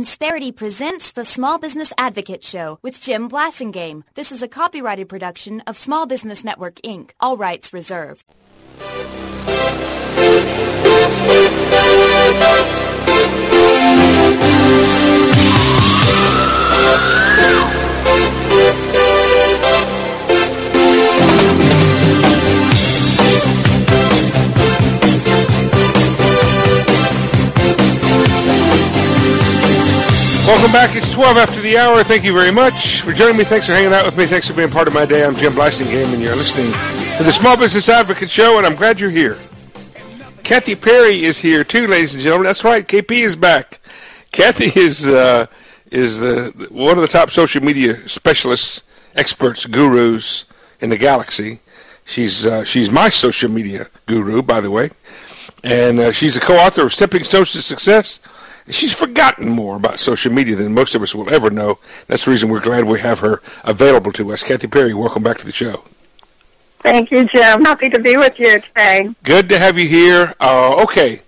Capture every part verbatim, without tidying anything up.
Insperity presents the Small Business Advocate Show with Jim Blasingame. This is a copyrighted production of Small Business Network, Incorporated. All rights reserved. Welcome back. It's twelve after the hour. Thank you very much for joining me. Thanks for hanging out with me. Thanks for being part of my day. I'm Jim Blasingame, and you're listening to the Small Business Advocate Show, and I'm glad you're here. Kathy Perry is here, too, ladies and gentlemen. That's right. K P is back. Kathy is uh, is the one of the top social media specialists, experts, gurus in the galaxy. She's uh, she's my social media guru, by the way, and uh, she's a co-author of Stepping Stones to Success. She's forgotten more about social media than most of us will ever know. That's the reason we're glad we have her available to us. Kathy Perry, welcome back to the show. Thank you, Jim. Happy to be with you today. Good to have you here. Uh, okay.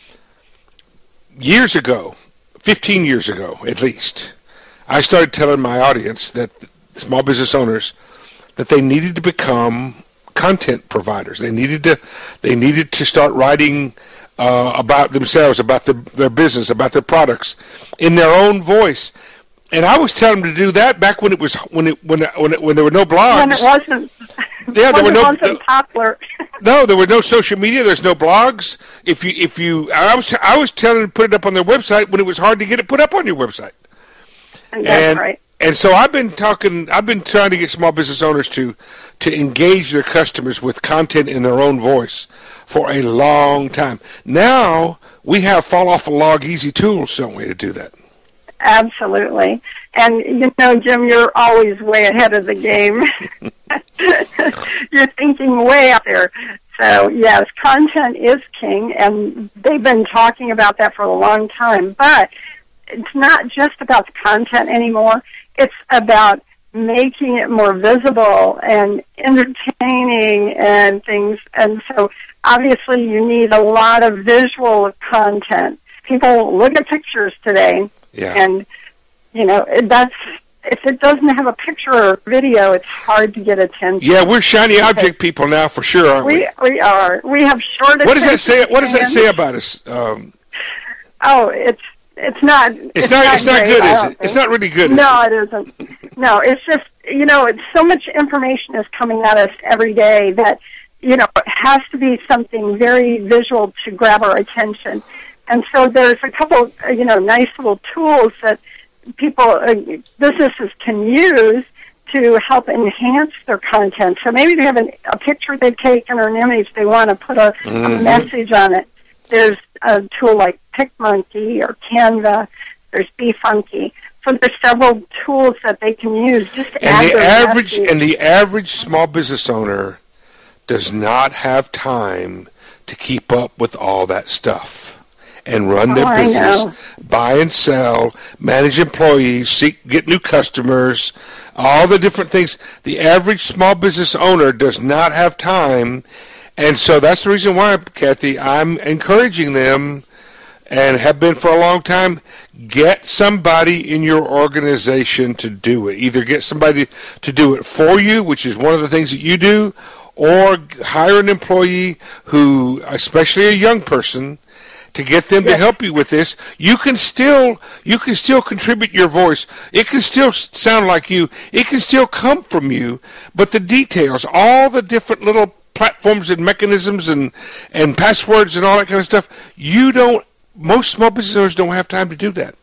Years ago, fifteen years ago at least, I started telling my audience, that small business owners, that they needed to become content providers. They needed to, they needed to start writing Uh, about themselves, about the, their business, about their products, in their own voice. And I was telling them to do that back when it was when it when it, when, it, when there were no blogs. When it wasn't. Yeah, there when were no. It wasn't popular. No, there were no social media. There's no blogs. If you if you, I was I was telling them to put it up on their website when it was hard to get it put up on your website. And that's and, right. And so I've been talking. I've been trying to get small business owners to to engage their customers with content in their own voice for a long time. Now we have fall off the log easy tools, don't we, to do that? Absolutely. And you know, Jim, you're always way ahead of the game. You're thinking way out there. So yes, content is king, and they've been talking about that for a long time. But it's not just about the content anymore. It's about making it more visible and entertaining and things. And so obviously you need a lot of visual content. People look at pictures today, yeah. and, you know, that's, if it doesn't have a picture or video, it's hard to get attention. Yeah, we're shiny object people now for sure, aren't we? We, we are. We have short attention. What does that say? What does that say about us? Um, oh, it's It's not. It's, it's not. not It's not great, good, is it? think. It's not really good. No, is it? it isn't. No, it's just, you know, it's so much information is coming at us every day that, you know, it has to be something very visual to grab our attention. And so there's a couple, you know, nice little tools that people, uh, businesses can use to help enhance their content. So maybe they have an, a picture they've taken or an image, they want to put a, mm-hmm. a message on it. There's a tool like PicMonkey or Canva. There's BeFunky. So there's several tools that they can use just to and add the their average message. And the average small business owner does not have time to keep up with all that stuff and run their oh, business, buy and sell, manage employees, seek, get new customers, all the different things. The average small business owner does not have time. And so that's the reason why, Kathy, I'm encouraging them, and have been for a long time, get somebody in your organization to do it. Either get somebody to do it for you, which is one of the things that you do, or hire an employee who, especially a young person, to get them yes. to help you with this. You can still you can still contribute your voice. It can still sound like you. It can still come from you. But the details, all the different little platforms and mechanisms and, and passwords and all that kind of stuff, you don't, most small business owners don't have time to do that.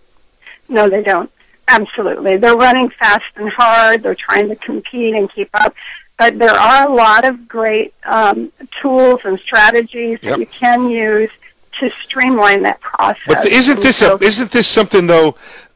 No, they don't. Absolutely. They're running fast and hard. They're trying to compete and keep up. But there are a lot of great um, tools and strategies yep. that you can use to streamline that process. But isn't this a, isn't this something, though,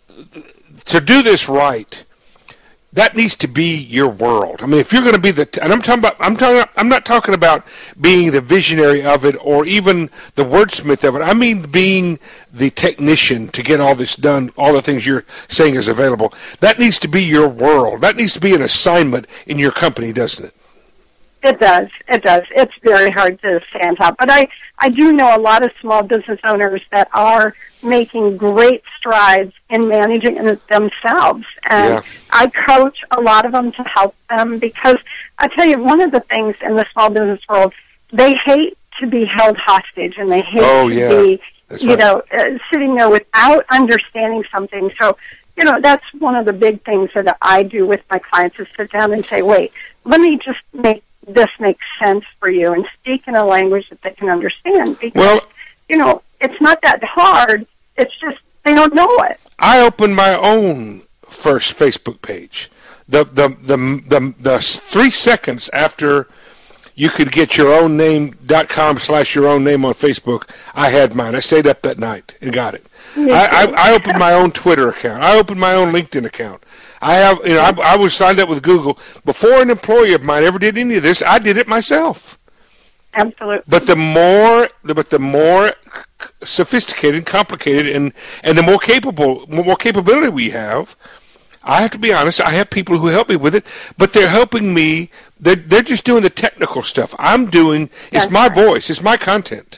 to do this right, that needs to be your world. I mean, if you're going to be the, and I'm talking about, I'm talking, I'm not talking about being the visionary of it or even the wordsmith of it. I mean, being the technician to get all this done, all the things you're saying is available. That needs to be your world. That needs to be an assignment in your company, doesn't it? It does. It does. It's very hard to stay on top. But I, I do know a lot of small business owners that are making great strides in managing it themselves. And yeah. I coach a lot of them to help them because I tell you, one of the things in the small business world, they hate to be held hostage and they hate oh, to yeah. be, That's you right. know, uh, sitting there without understanding something. So, you know, that's one of the big things that I do with my clients is sit down and say, wait, let me just make this make sense for you and speak in a language that they can understand. Because, well, you know, it's not that hard. It's just they don't know it. I opened my own first Facebook page. The the the the, the three seconds after you could get your own name dot com slash your own name on Facebook, I had mine. I stayed up that night and got it. I, I, I opened my own Twitter account. I opened my own LinkedIn account. I have, you know, I, I was signed up with Google before an employee of mine ever did any of this. I did it myself. Absolutely. But the more, but the more sophisticated, complicated, and and the more capable, more capability we have, I have to be honest. I have people who help me with it, but they're helping me. They're they're just doing the technical stuff. I'm doing. It's That's my right. voice. It's my content.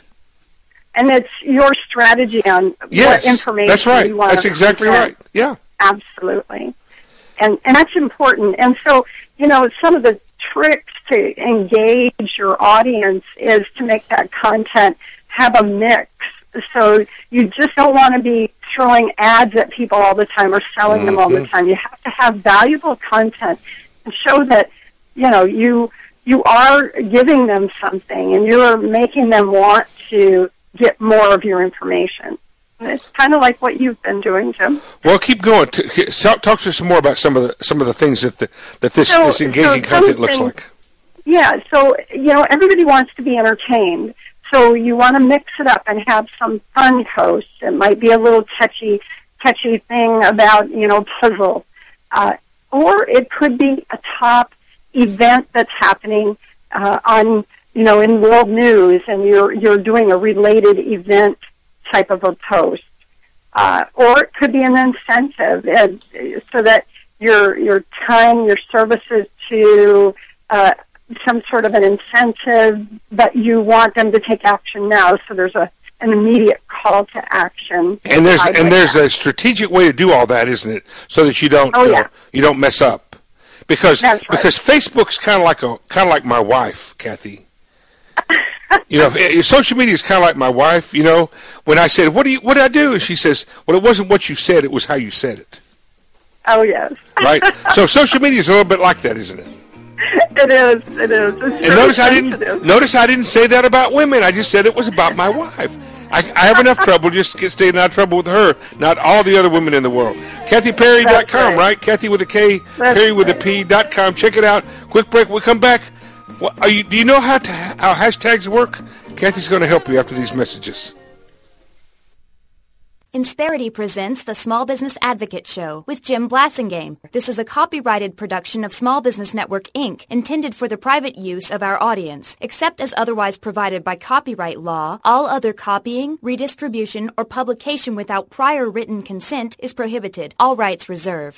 And it's your strategy on Yes, what information that's right. you want That's to exactly present. right. Yeah. Absolutely. And and that's important. And so, you know, some of the tricks to engage your audience is to make that content have a mix. So you just don't want to be throwing ads at people all the time or selling mm-hmm. them all the time. You have to have valuable content and show that, you know, you you are giving them something and you're making them want to get more of your information. And it's kind of like what you've been doing, Jim. Well, keep going. Talk to us some more about some of the some of the things that the, that this so, this engaging so content looks like. Yeah. So you know, everybody wants to be entertained. So you want to mix it up and have some fun posts. It might be a little catchy, catchy thing about you know puzzle, uh, or it could be a top event that's happening uh, on you know in world news, and you're you're doing a related event type of a post, uh, or it could be an incentive, uh, so that your your time, your services to uh, some sort of an incentive, but you want them to take action now. So there's a an immediate call to action. And there's and there's a strategic way to do all that, isn't it? So that you don't oh, yeah. uh, you don't mess up, because That's right. because Facebook's kind of like a kind of like my wife, Kathy. You know, if, social media is kind of like my wife. You know, when I said, "What do you? What did I do?" and she says, "Well, it wasn't what you said; it was how you said it." Oh yes. Right. So social media is a little bit like that, isn't it? It is. It is. It's And notice I didn't sensitive. notice I didn't say that about women. I just said it was about my wife. I, I have enough trouble just get staying out of trouble with her, not all the other women in the world. Kathy Perry dot com, right. right? Kathy with a K, That's Perry with a right. P dot com. Check it out. Quick break. We come back. What, are you, do you know how to, how hashtags work? Kathy's going to help you after these messages. Insperity presents the Small Business Advocate Show with Jim Blasingame. This is a copyrighted production of Small Business Network, Incorporated, intended for the private use of our audience. Except as otherwise provided by copyright law, all other copying, redistribution, or publication without prior written consent is prohibited. All rights reserved.